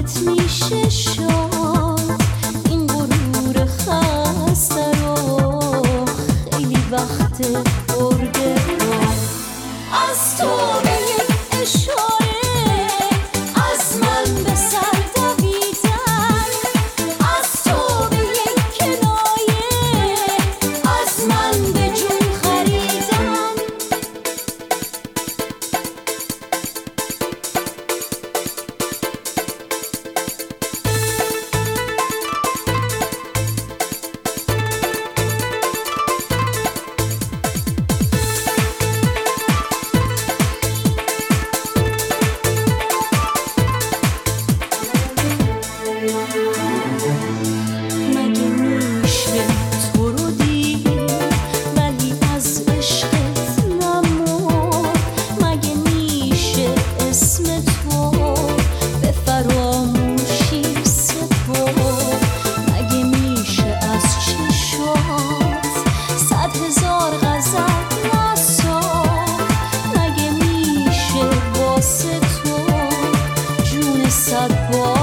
میشه شاد این غرور خسته رو خیلی وقت برده رو از تو به یک اشاره از من به سر دویدن از تو به یک کنایه از من به جون خریدن مگه میشه تو رو دید ولی از عشقت نمرد مگه میشه اسم تو به فراموشی سپرد مگه میشه از چشات 100,000 غزل نساخت مگه میشه واسه تو جون 100 بار